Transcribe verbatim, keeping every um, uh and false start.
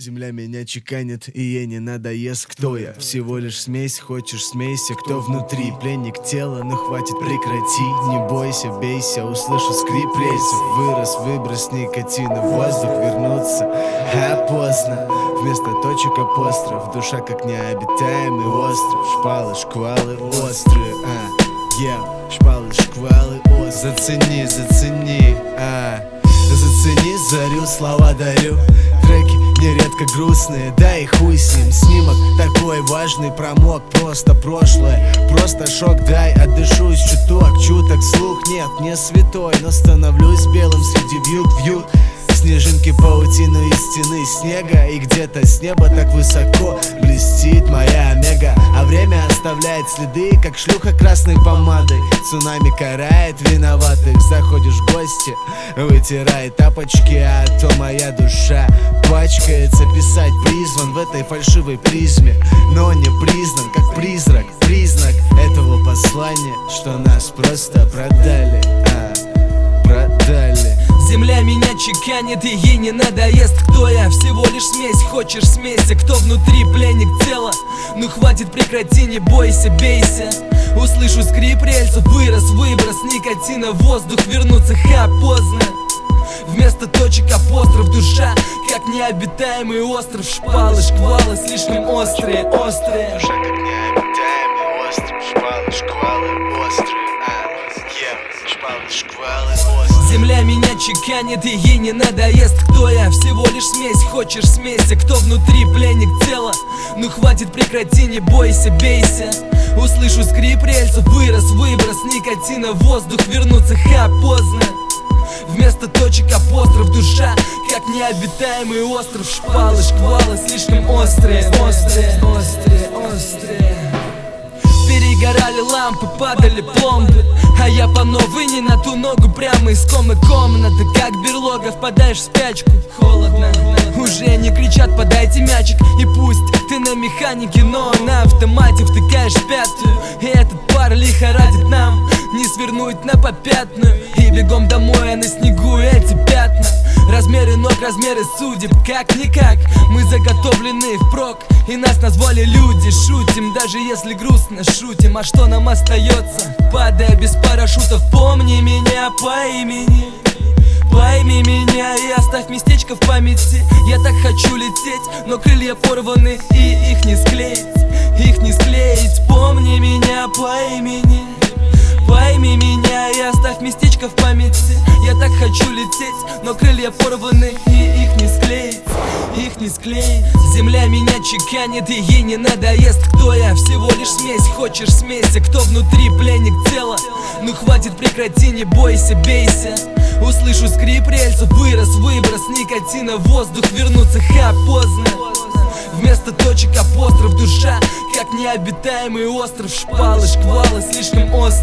Земля меня чеканит, и ей не надоест, кто я. Всего лишь смесь, хочешь смейся, кто внутри. Пленник тела, но хватит, прекрати. Не бойся, бейся, услышу скрип рельсов. Вырос, выброс никотина, в воздух вернуться, а поздно. Вместо точек апостроф, душа как необитаемый остров. Шпалы, шквалы острые, а, yeah. Шпалы, шквалы острые. Зацени, зацени, а. Зацени, зарю, слова дарю. Треки нередко грустные, да и хуй с ним. Снимок такой важный, промок, просто прошлое. Просто шок, дай отдышусь чуток. Чуток слух нет, не святой, но становлюсь белым среди вьюг-вьюг. Снежинки, паутину из стены снега. И где-то с неба так высоко блестит моя омега. А время оставляет следы, как шлюха красной помадой. Цунами карает виноватых. Заходишь в гости, вытирай тапочки, а то моя душа пачкается. Писать призван в этой фальшивой призме, но не признан, как призрак. Признак этого послания, что нас просто продали, а, продали. Земля меня чеканит, и ей не надоест, кто я. Всего лишь смесь, хочешь смейся, кто внутри, пленник тела. Ну хватит, прекрати, не бойся, бейся. Услышу скрип рельсов, вырос, выброс никотина, в воздух вернуться, ха, поздно. Вместо точек апостроф, душа как необитаемый остров. Шпалы, шквалы слишком острые, острые. Душа как необитаемый остров. Шпалы, шквалы острые, а, yeah. Шпалы, шквалы острые. Земля меня чеканит, и ей не надоест, кто я. Всего лишь смесь, хочешь смейся, кто внутри, пленник тела. Ну хватит, прекрати, не бойся, бейся. Услышу скрип рельсов, вырос, выброс никотина, в воздух вернуться, ха, поздно. Вместо точек апостроф, душа как необитаемый остров. Шпалы, шквалы слишком острые, острые, острые, острые. Перегорали лампы, падали пломбы, а я по новой не на ту ногу. Прямо из комы комнаты, как берлога, впадаешь в спячку. Холодно, уже не кричат, подайте мячик. И пусть ты на механике, но на автомате втыкаешь пятую. И этот пар лихорадит нам не свернуть на попятную. И бегом домой, а на снегу эти пятна. Размеры ног, размеры судеб, как-никак мы заготовлены впрок, и нас назвали люди. Шутим, даже если грустно шутим. А что нам остается, падая без парашютов? Помни меня по имени, пойми меня и оставь местечко в памяти. Я так хочу лететь, но крылья порваны, и их не склеить, их не склеить. Помни меня по имени, пойми меня и оставь местечко в памяти. Я так хочу лететь, но крылья порваны, и их не склеить, их не склеить. Земля меня чеканит, и ей не надоест, кто я. Всего лишь смесь, хочешь смейся, кто внутри, пленник тела. Ну хватит, прекрати, не бойся, бейся. Услышу скрип рельсов, вырос, выброс никотина, в воздух вернуться, ха, поздно. Вместо точек апостроф, душа как необитаемый остров. Шпалы, шквалы слишком острые.